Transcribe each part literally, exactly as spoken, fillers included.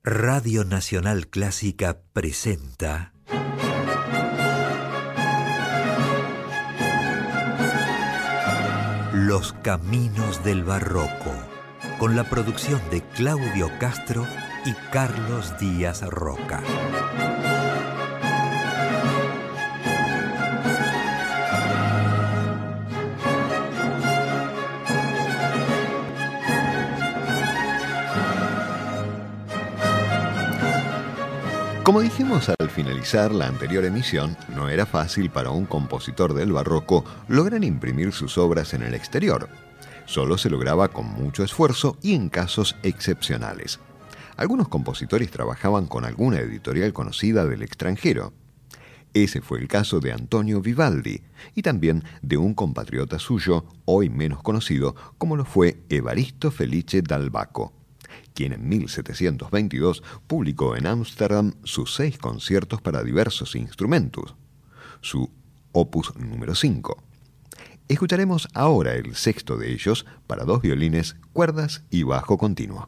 Radio Nacional Clásica presenta Los Caminos del Barroco, con la producción de Claudio Castro y Carlos Díaz Roca. Como dijimos al finalizar la anterior emisión, no era fácil para un compositor del barroco lograr imprimir sus obras en el exterior. Solo se lograba con mucho esfuerzo y en casos excepcionales. Algunos compositores trabajaban con alguna editorial conocida del extranjero. Ese fue el caso de Antonio Vivaldi y también de un compatriota suyo, hoy menos conocido, como lo fue Evaristo Felice Dal Bacco, quien en mil setecientos veintidós publicó en Ámsterdam sus seis conciertos para diversos instrumentos, su opus número cinco. Escucharemos ahora el sexto de ellos para dos violines, cuerdas y bajo continuo.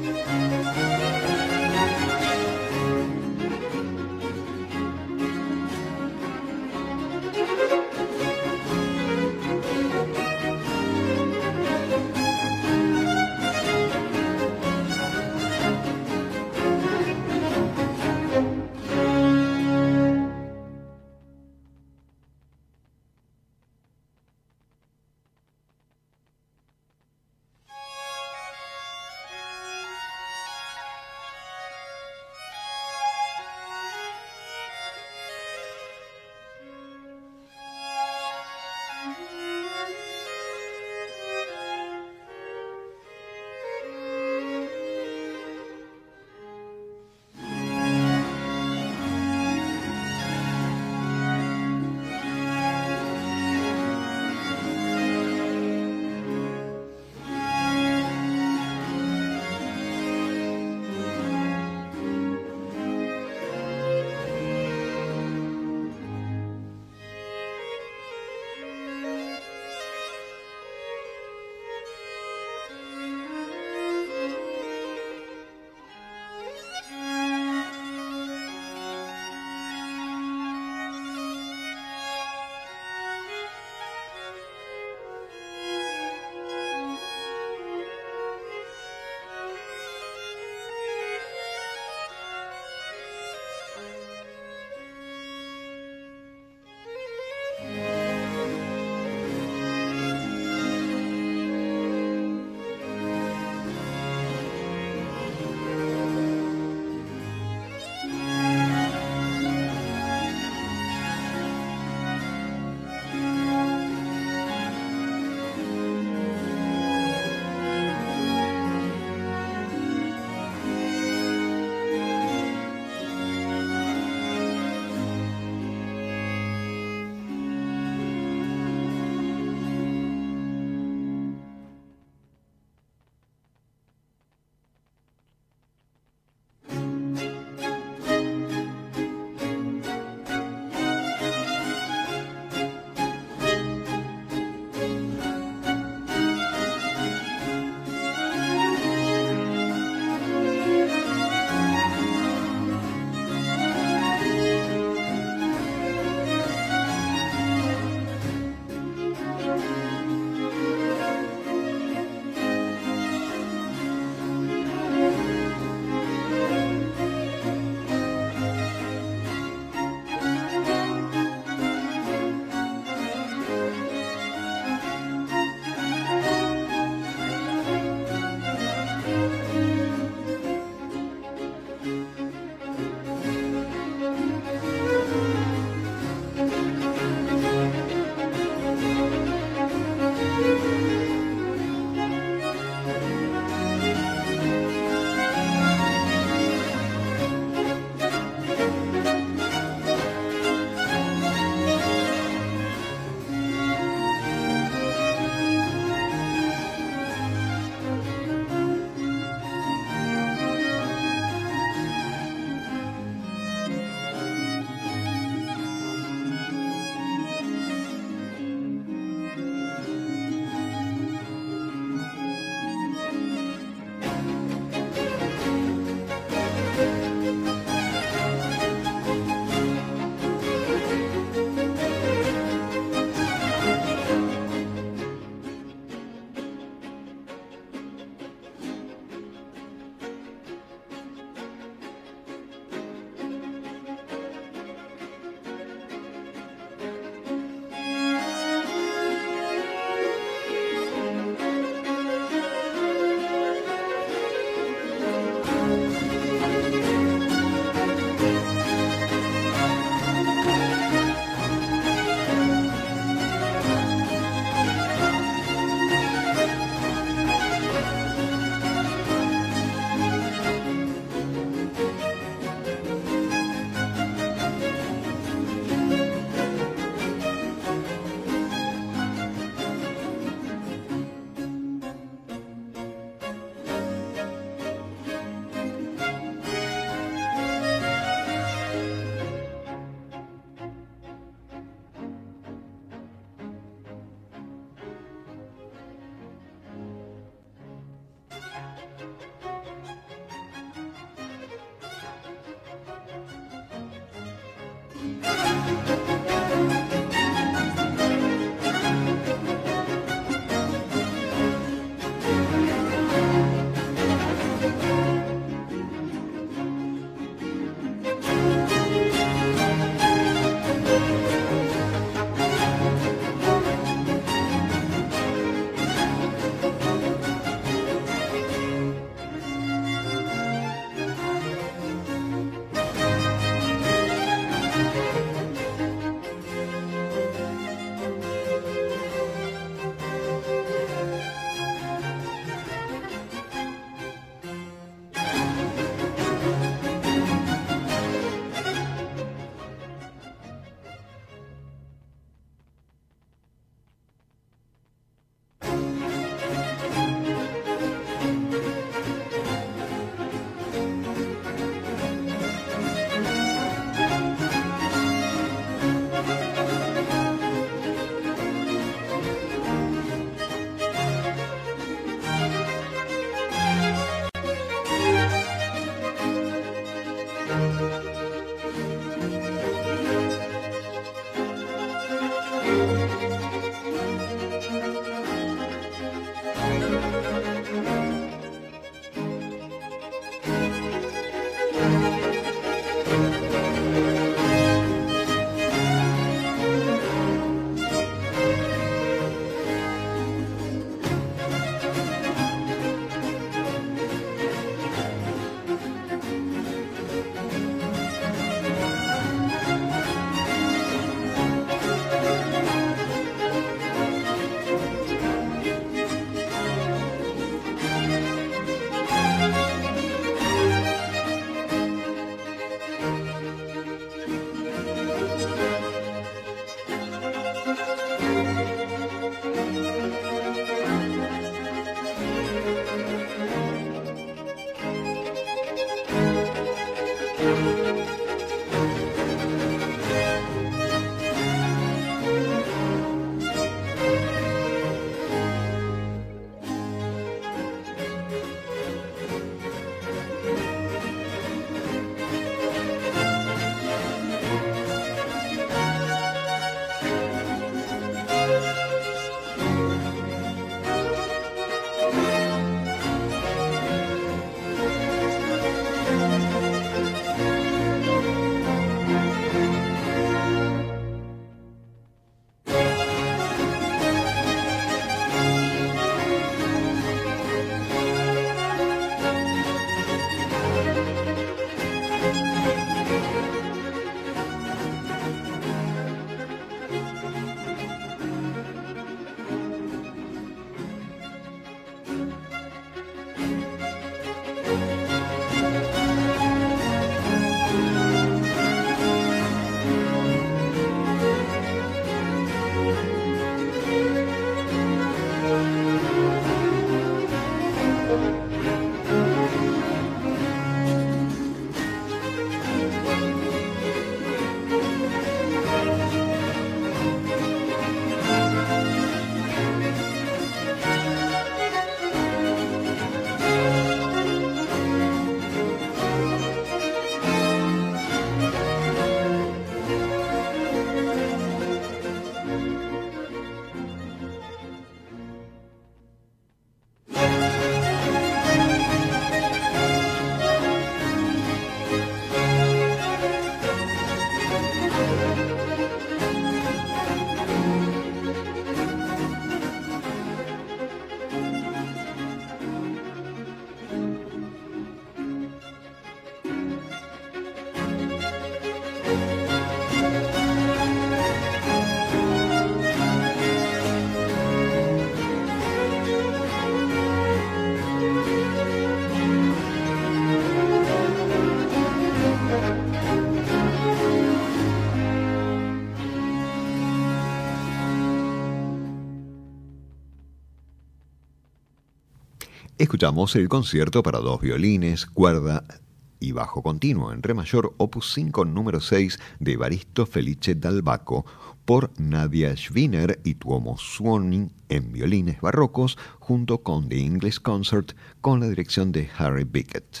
Escuchamos el concierto para dos violines, cuerda y bajo continuo en re mayor, opus cinco número seis de Evaristo Felice Dal Bacco, por Nadia Schwiner y Tuomo Suonin en violines barrocos, junto con The English Concert con la dirección de Harry Bickett.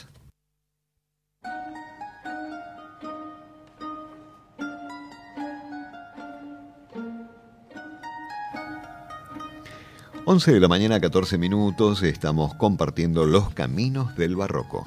once de la mañana, catorce minutos, estamos compartiendo los caminos del barroco.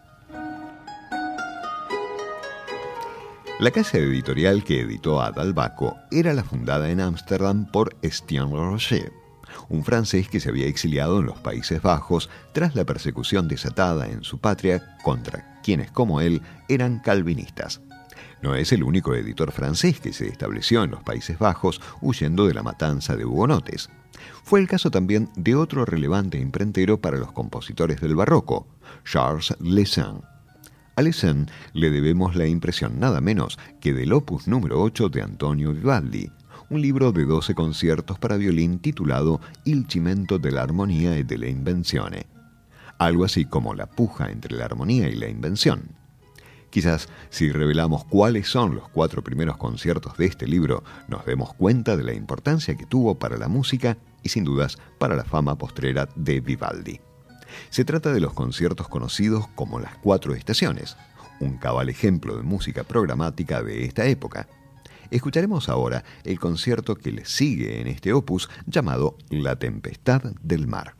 La casa editorial que editó a Dal Bacco era la fundada en Ámsterdam por Estienne Rocher, un francés que se había exiliado en los Países Bajos tras la persecución desatada en su patria contra quienes, como él, eran calvinistas. No es el único editor francés que se estableció en los Países Bajos huyendo de la matanza de hugonotes. Fue el caso también de otro relevante imprentero para los compositores del barroco, Charles Lessin. A Lessin le debemos la impresión nada menos que del opus número ocho de Antonio Vivaldi, un libro de doce conciertos para violín titulado Il cimento dell'armonia e delle invenzioni, algo así como la puja entre la armonía y la invención. Quizás, si revelamos cuáles son los cuatro primeros conciertos de este libro, nos demos cuenta de la importancia que tuvo para la música y, sin dudas, para la fama postrera de Vivaldi. Se trata de los conciertos conocidos como las cuatro estaciones, un cabal ejemplo de música programática de esta época. Escucharemos ahora el concierto que le sigue en este opus llamado La Tempestad del Mar.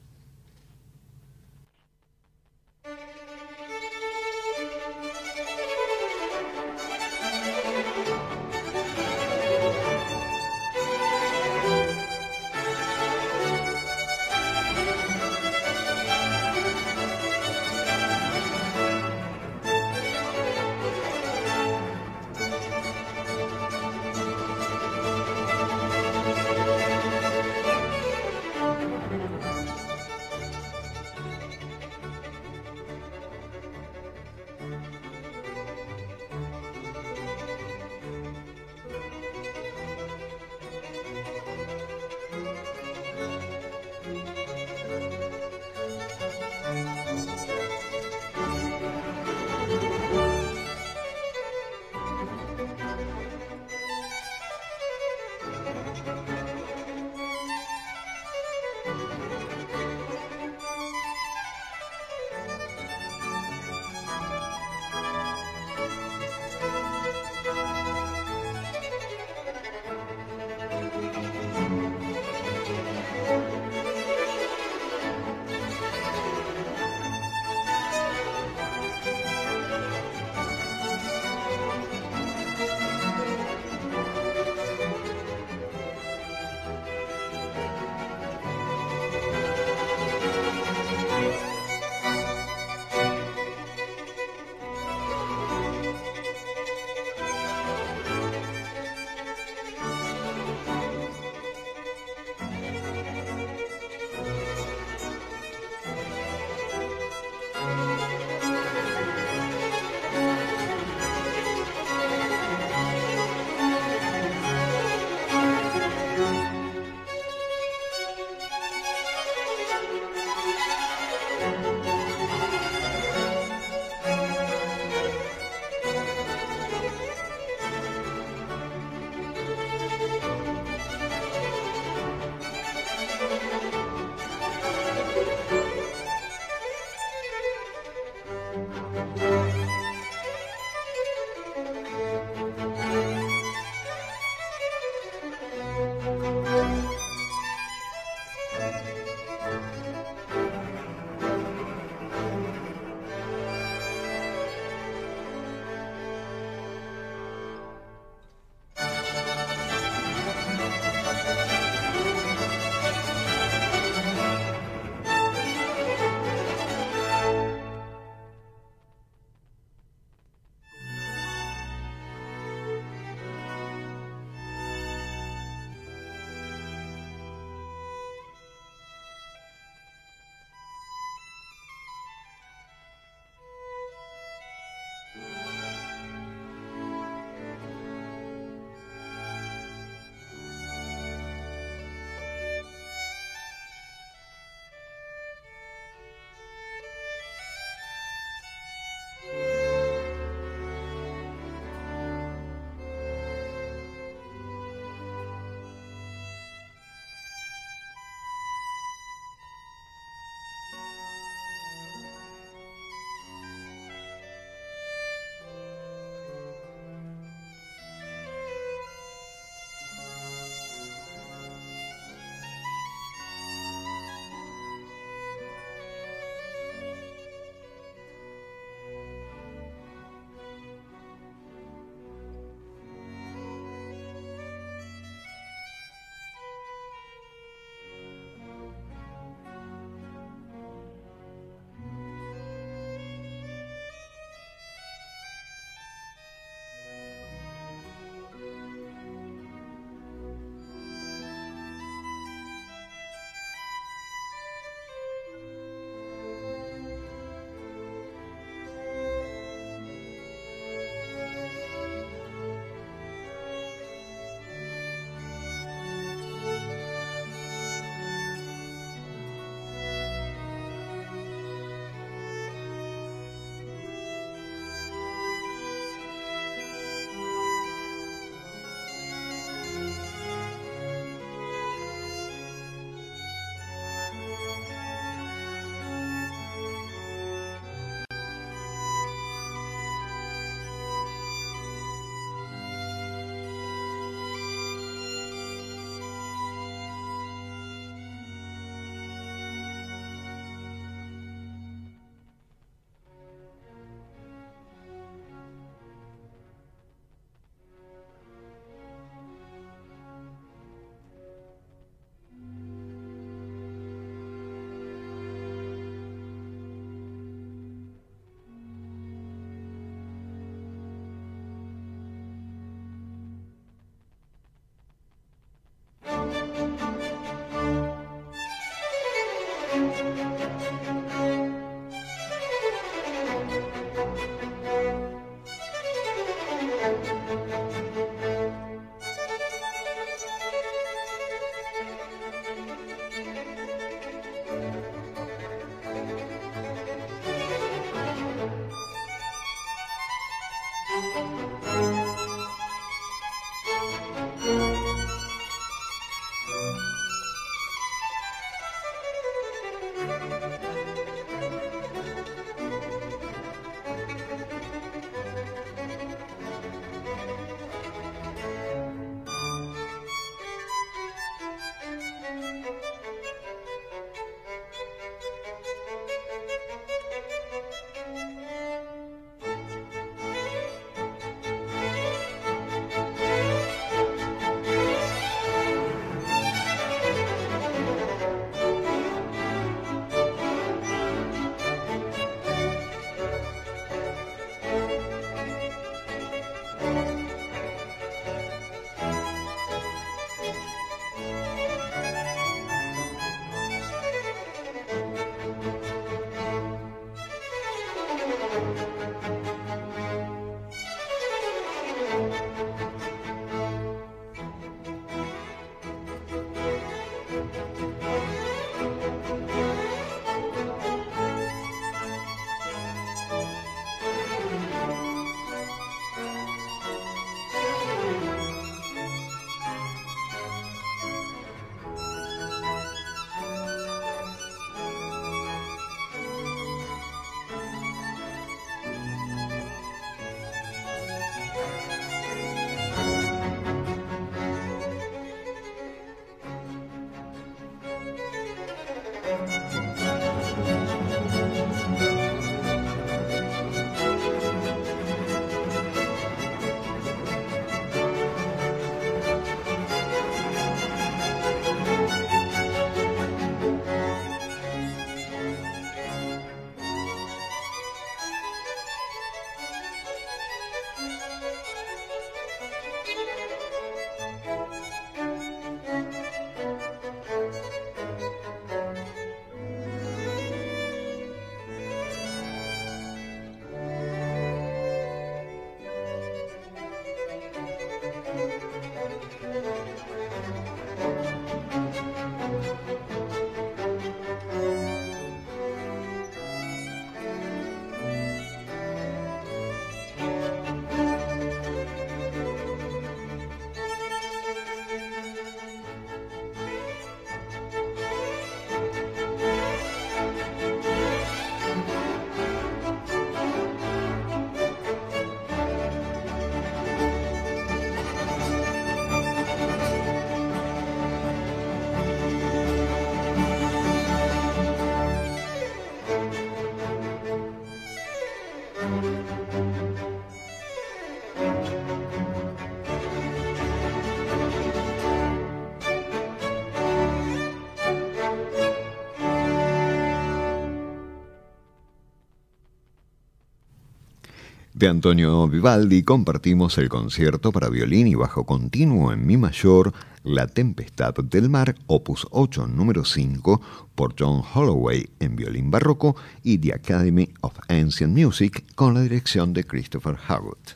De Antonio Vivaldi compartimos el concierto para violín y bajo continuo en mi mayor, La Tempestad del Mar, opus ocho número cinco, por John Holloway en violín barroco, y The Academy of Ancient Music con la dirección de Christopher Howard.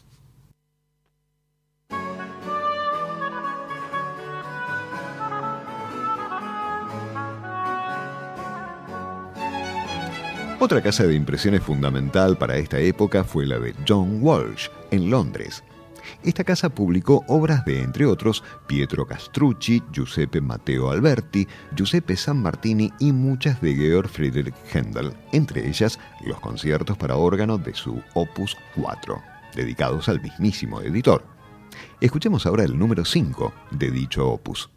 Otra casa de impresiones fundamental para esta época fue la de John Walsh, en Londres. Esta casa publicó obras de, entre otros, Pietro Castrucci, Giuseppe Matteo Alberti, Giuseppe Sammartini y muchas de Georg Friedrich Händel, entre ellas los conciertos para órgano de su Opus cuatro, dedicados al mismísimo editor. Escuchemos ahora el número cinco de dicho opus.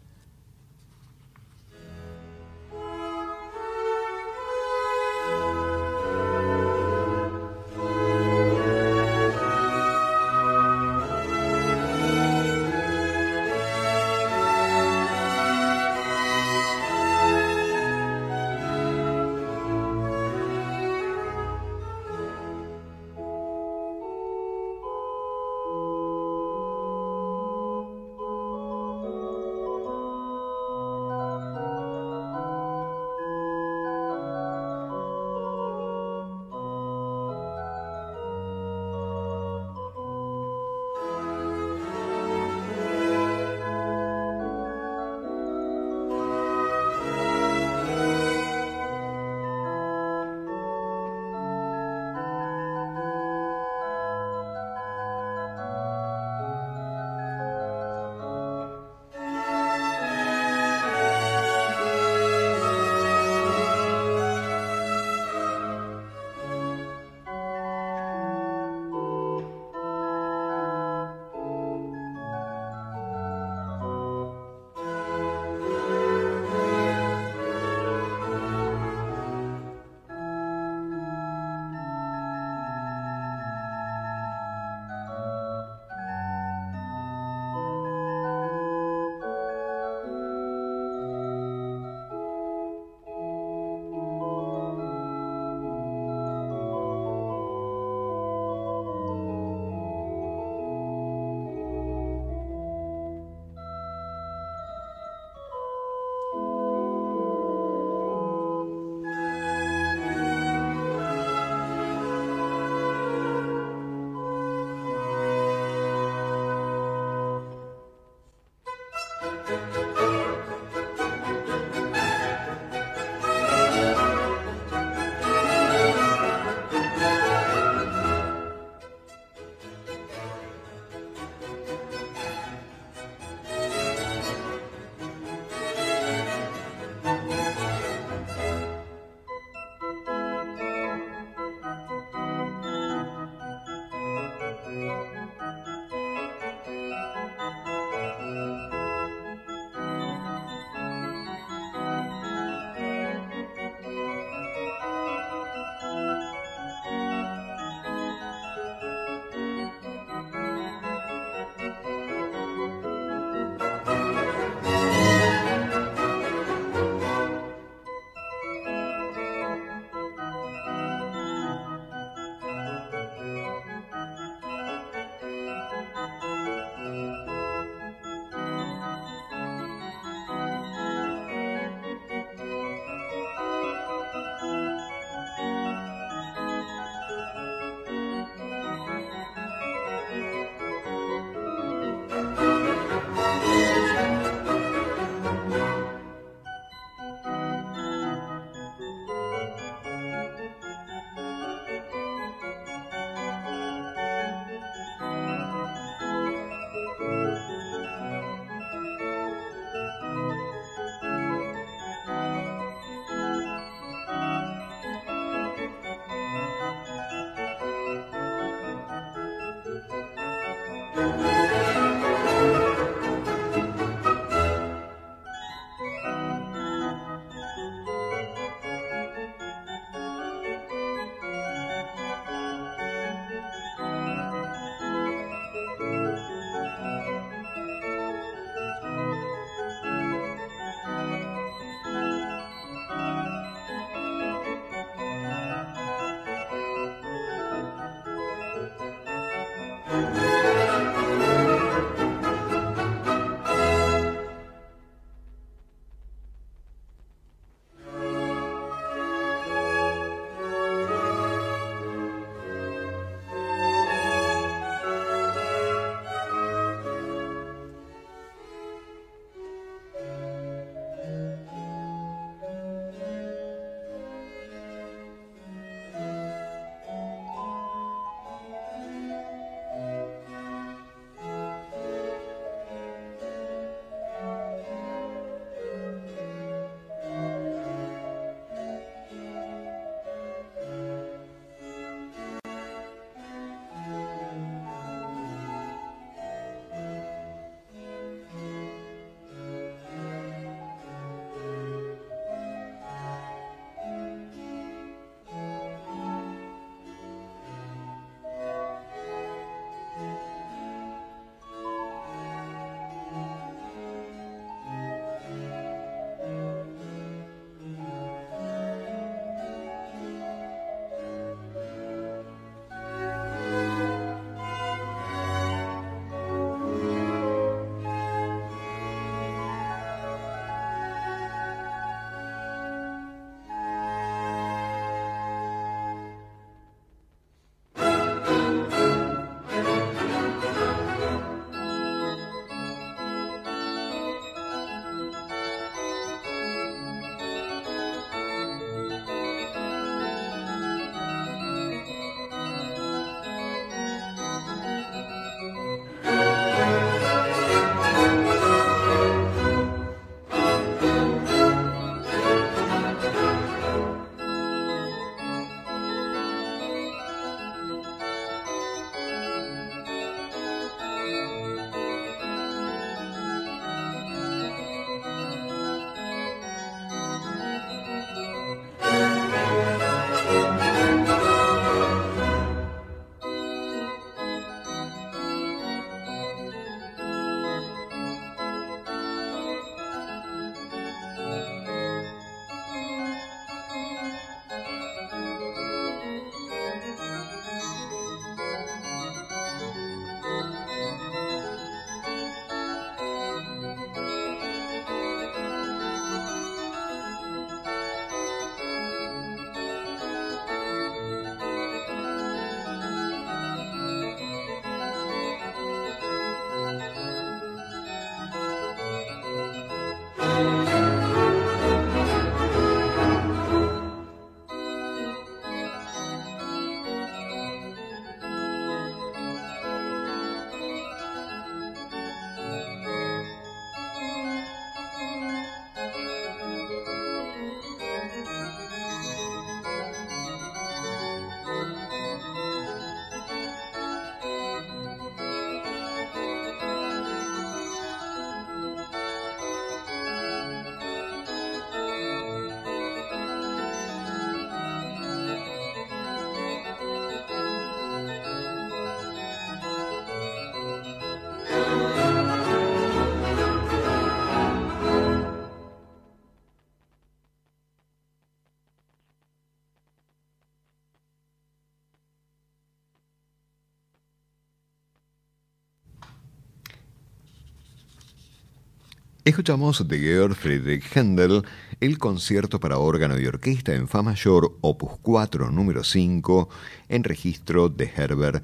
Escuchamos de Georg Friedrich Händel el concierto para órgano y orquesta en fa mayor, opus cuatro, número cinco, en registro de Herbert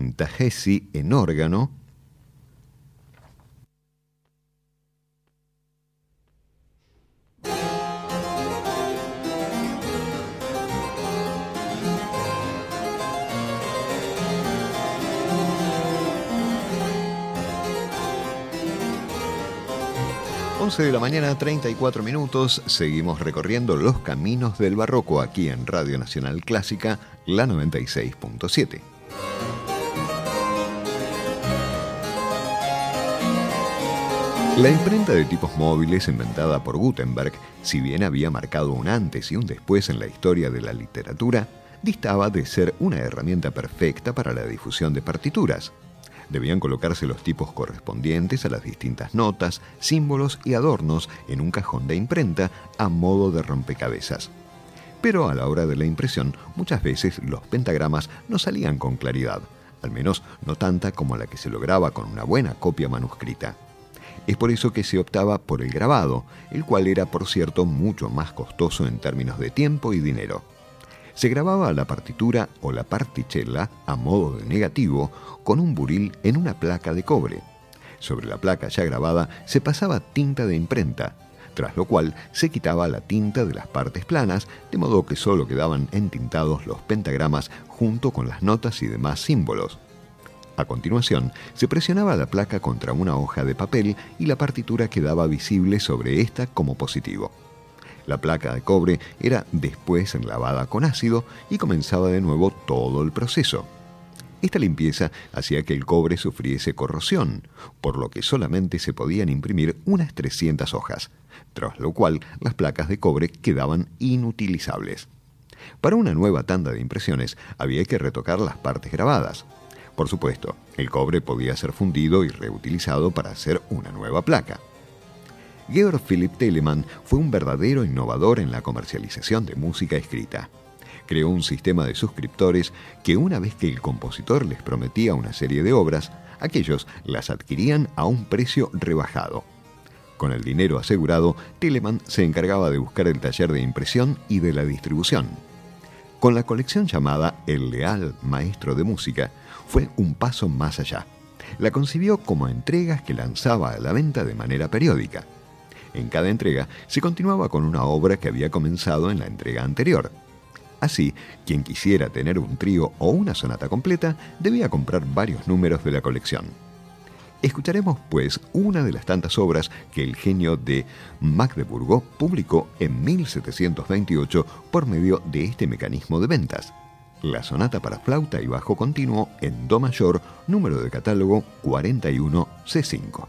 Tajesi en órgano. once de la mañana, treinta y cuatro minutos, seguimos recorriendo los caminos del barroco aquí en Radio Nacional Clásica, la noventa y seis punto siete. La imprenta de tipos móviles inventada por Gutenberg, si bien había marcado un antes y un después en la historia de la literatura, distaba de ser una herramienta perfecta para la difusión de partituras. Debían colocarse los tipos correspondientes a las distintas notas, símbolos y adornos en un cajón de imprenta a modo de rompecabezas. Pero a la hora de la impresión, muchas veces los pentagramas no salían con claridad, al menos no tanta como la que se lograba con una buena copia manuscrita. Es por eso que se optaba por el grabado, el cual era, por cierto, mucho más costoso en términos de tiempo y dinero. Se grababa la partitura o la particella a modo de negativo con un buril en una placa de cobre. Sobre la placa ya grabada se pasaba tinta de imprenta, tras lo cual se quitaba la tinta de las partes planas, de modo que solo quedaban entintados los pentagramas junto con las notas y demás símbolos. A continuación, se presionaba la placa contra una hoja de papel y la partitura quedaba visible sobre esta como positivo. La placa de cobre era después lavada con ácido y comenzaba de nuevo todo el proceso. Esta limpieza hacía que el cobre sufriese corrosión, por lo que solamente se podían imprimir unas trescientas hojas, tras lo cual las placas de cobre quedaban inutilizables. Para una nueva tanda de impresiones había que retocar las partes grabadas. Por supuesto, el cobre podía ser fundido y reutilizado para hacer una nueva placa. Georg Philipp Telemann fue un verdadero innovador en la comercialización de música escrita. Creó un sistema de suscriptores que, una vez que el compositor les prometía una serie de obras, aquellos las adquirían a un precio rebajado. Con el dinero asegurado, Telemann se encargaba de buscar el taller de impresión y de la distribución. Con la colección llamada El Leal Maestro de Música, fue un paso más allá. La concibió como entregas que lanzaba a la venta de manera periódica. En cada entrega se continuaba con una obra que había comenzado en la entrega anterior. Así, quien quisiera tener un trío o una sonata completa debía comprar varios números de la colección. Escucharemos, pues, una de las tantas obras que el genio de Magdeburgo publicó en mil setecientos veintiocho por medio de este mecanismo de ventas. La sonata para flauta y bajo continuo en do mayor, número de catálogo cuarenta y uno C cinco.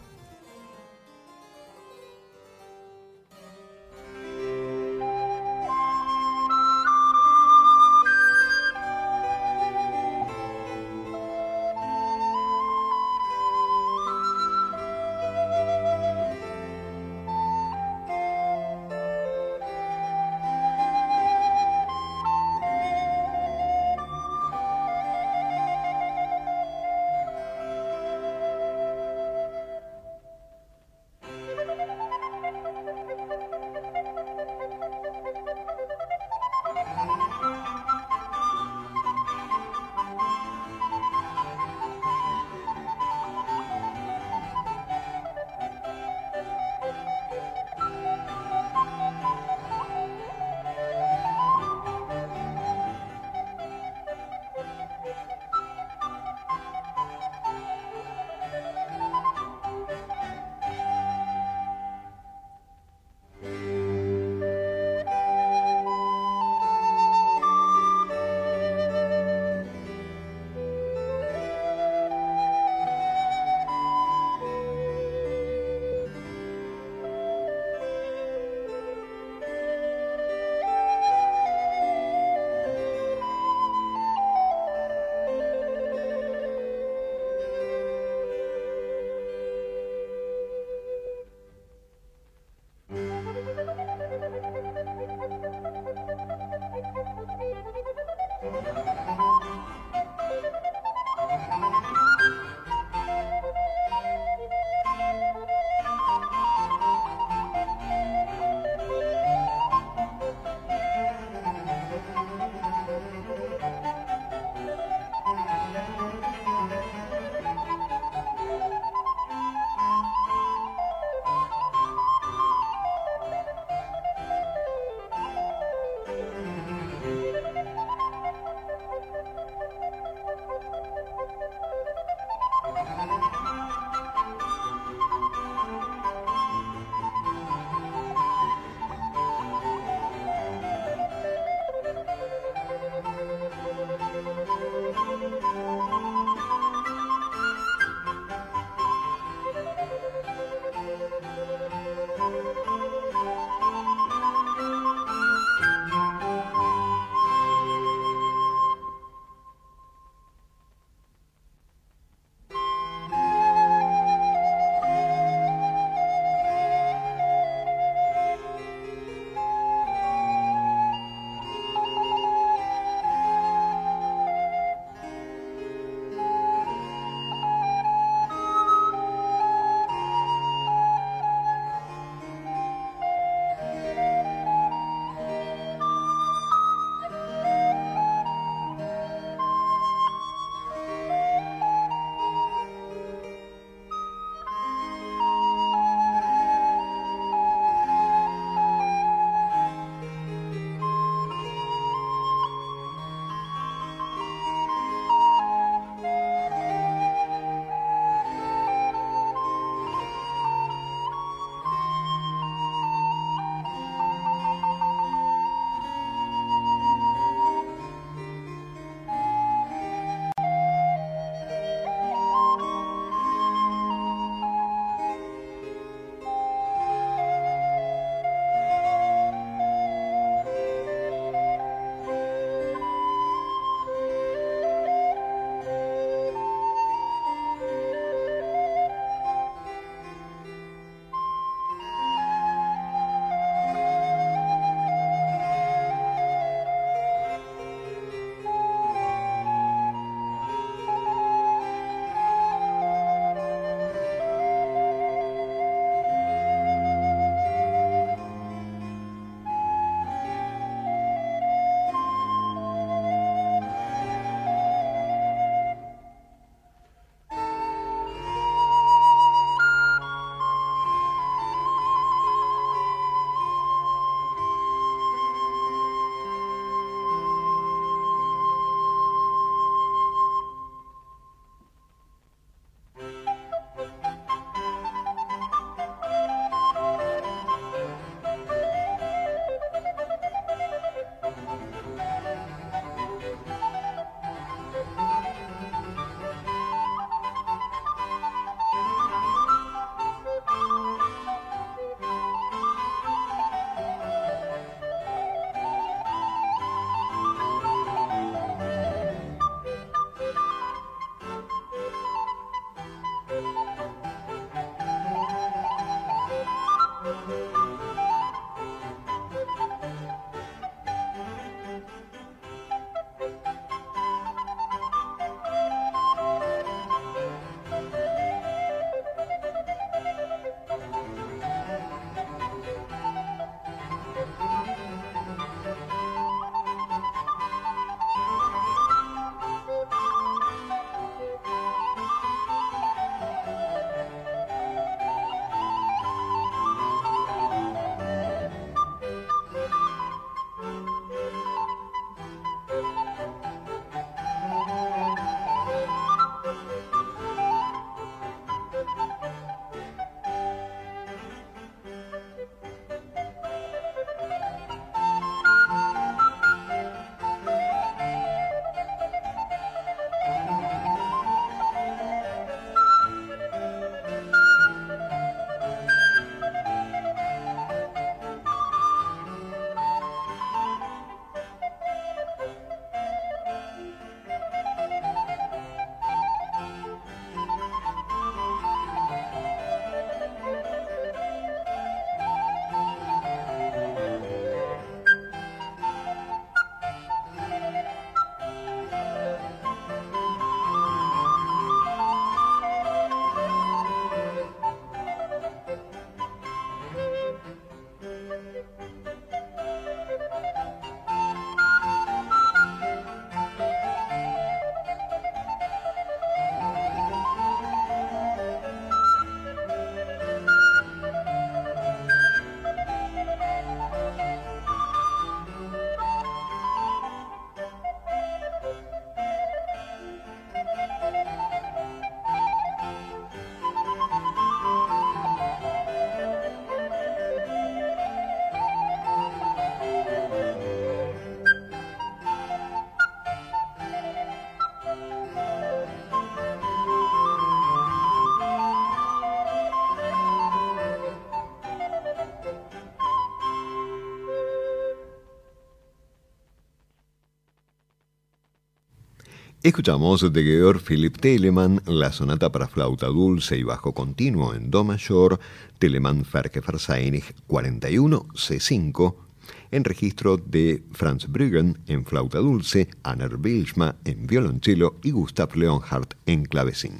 Escuchamos de Georg Philipp Telemann la sonata para flauta dulce y bajo continuo en do mayor, Telemann Verkehrverzeichnis cuarenta y uno C cinco, en registro de Franz Brüggen en flauta dulce, Anner Wilsma en violonchelo y Gustav Leonhardt en clavecín.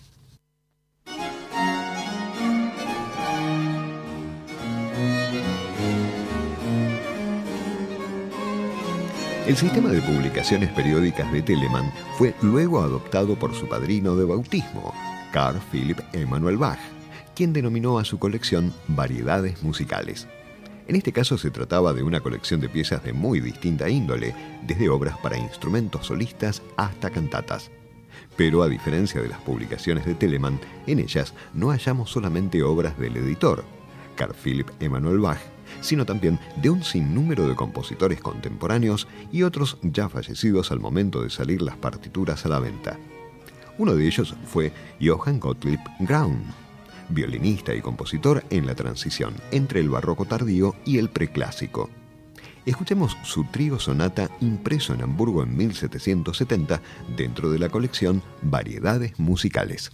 El sistema de publicaciones periódicas de Telemann fue luego adoptado por su padrino de bautismo, Carl Philipp Emanuel Bach, quien denominó a su colección Variedades Musicales. En este caso se trataba de una colección de piezas de muy distinta índole, desde obras para instrumentos solistas hasta cantatas. Pero a diferencia de las publicaciones de Telemann, en ellas no hallamos solamente obras del editor, Carl Philipp Emanuel Bach, sino también de un sinnúmero de compositores contemporáneos y otros ya fallecidos al momento de salir las partituras a la venta. Uno de ellos fue Johann Gottlieb Graun, violinista y compositor en la transición entre el barroco tardío y el preclásico. Escuchemos su trío sonata impreso en Hamburgo en mil setecientos setenta dentro de la colección Variedades Musicales.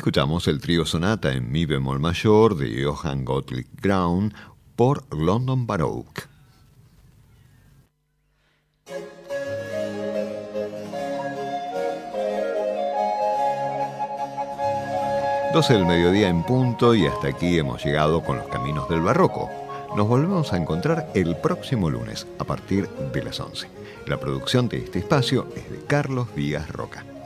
escuchamos el trío sonata en mi bemol mayor de Johann Gottlieb Graun por London Baroque. doce del mediodía en punto y hasta aquí hemos llegado con los caminos del barroco. Nos volvemos a encontrar el próximo lunes a partir de las once. La producción de este espacio es de Carlos Díaz Roca.